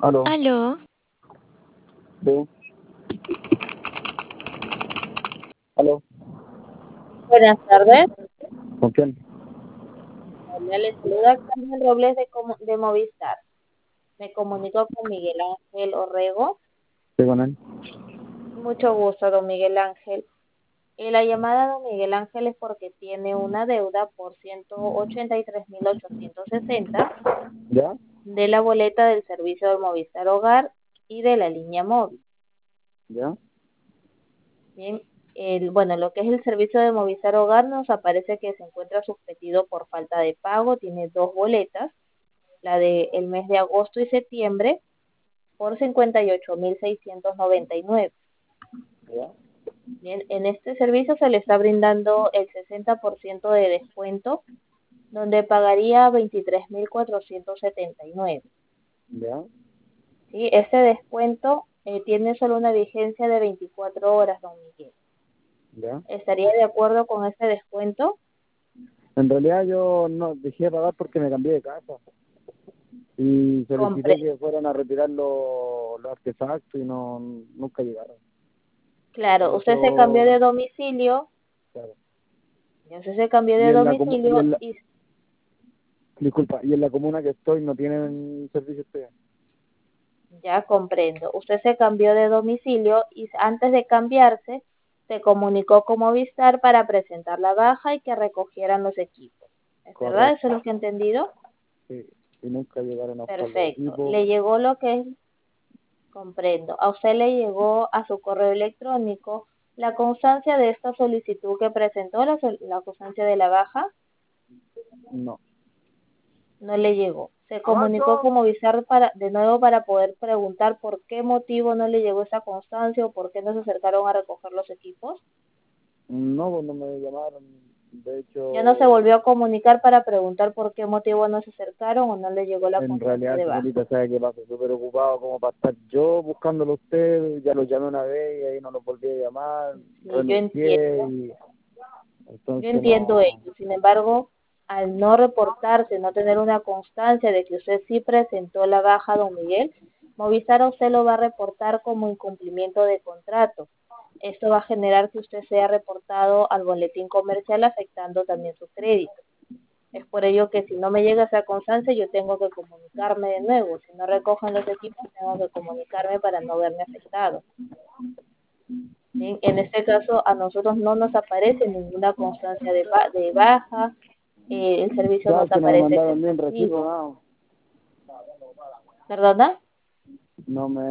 Aló, Aló, sí, aló, Buenas tardes, ¿con quién? le saluda Carmen Robles de Movistar. Me comunico con Miguel Ángel Orrego. Sí, con él. Mucho gusto, don Miguel Ángel. La llamada de don Miguel Ángel es porque tiene una deuda por 183.860 ¿Ya? de la boleta del servicio de Movistar Hogar y de la línea móvil. ¿Ya? Bien, bueno, lo que es el servicio de Movistar Hogar nos aparece que se encuentra suspendido por falta de pago. Tiene dos boletas, la del mes de agosto y septiembre, por 58.699. ¿Ya? Bien, en este servicio se le está brindando el 60% de descuento, donde pagaría 23.479. ¿Ya? ¿Sí? Este descuento tiene solo una vigencia de 24 horas, don Miguel. ¿Ya? ¿Estaría de acuerdo con este descuento? En realidad yo no dejé de pagar porque me cambié de casa y solicité Compre que fueran a retirar los artefactos y nunca llegaron. Por claro, usted se cambió eso, de domicilio, claro. y Disculpa, y en la comuna que estoy no tienen servicio ustedes. ya comprendo. Usted se cambió de domicilio y antes de cambiarse se comunicó con Movistar para presentar la baja y que recogieran los equipos. ¿Es verdad? ¿Eso Correcto, es lo que he entendido? sí. Y nunca llegaron a buscar los Perfecto. equipos. Le llegó lo que es, comprendo. A usted le llegó a su correo electrónico la constancia de esta solicitud que presentó, la constancia de la baja. No. No le llegó. Se comunicó con Movistar de nuevo para poder preguntar por qué motivo no le llegó esa constancia o por qué no se acercaron a recoger los equipos. No, pues no me llamaron. De Ya no se hecho, volvió a comunicar para preguntar por qué motivo no se acercaron o no le llegó la en constancia realidad, de baja. señorita, sabe que paso súper ocupado como para estar yo buscándolo a usted. Ya lo llamé una vez y ahí no lo volví a llamar. Sí, Renuncié y yo entonces entiendo no. ello. Sin embargo, al no reportarse, no tener una constancia de que usted sí presentó la baja, don Miguel, Movistar a usted lo va a reportar como incumplimiento de contrato. Esto va a generar que usted sea reportado al boletín comercial, afectando también su crédito. Es por ello que si no me llega esa constancia, yo tengo que comunicarme de nuevo. Si no recogen los equipos, tengo que comunicarme para no verme afectado. ¿Sí? En este caso, a nosotros no nos aparece ninguna constancia de baja, el servicio Claro nos que no me aparece mandaron ni un recibo, efectivo. nada. ¿Perdona? No me,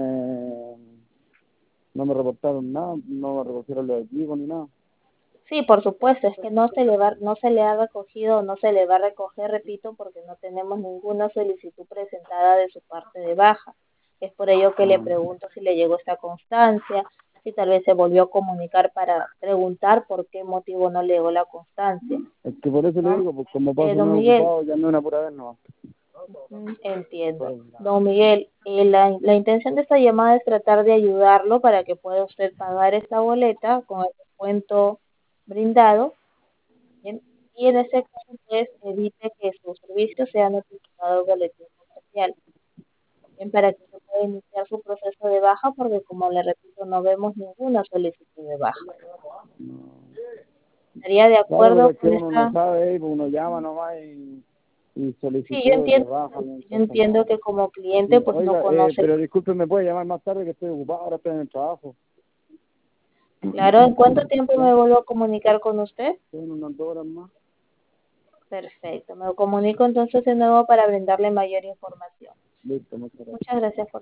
no me reportaron nada, no me recogieron los equipos ni nada. Sí, por supuesto, es que no se le ha recogido, no se le va a recoger, repito, porque no tenemos ninguna solicitud presentada de su parte de baja. Es por ello que le No. pregunto si le llegó esta constancia, si tal vez se volvió a comunicar para preguntar por qué motivo no le llegó la constancia, Es que por eso le ¿no? digo, pues como paso Don muy Miguel, ocupado, llamé una pura vez nomás. entiendo. Pues, Don Miguel, la intención de esta llamada es tratar de ayudarlo para que pueda usted pagar esta boleta con el descuento brindado. Bien, y en ese caso, pues, evite que su servicio sea notificado al boletín comercial, bien, para que se pueda iniciar su proceso de baja, porque como le repito, no vemos ninguna solicitud de baja. no. ¿Estaría de Claro, pero acuerdo es que con uno no esta? sabe, pues uno llama nomás y Sí, yo solicitó y le entiendo, bajan, yo entonces entiendo no. que como Sí, cliente, pues no oiga, conoce. pero disculpe, ¿me puede llamar más tarde que estoy ocupado? Ahora estoy en el trabajo. Claro, ¿en cuánto tiempo ¿Ya? me vuelvo a comunicar con usted? Estoy en unas 2 horas más. Perfecto, me comunico entonces de nuevo para brindarle mayor información. Listo, muchas gracias. Muchas gracias por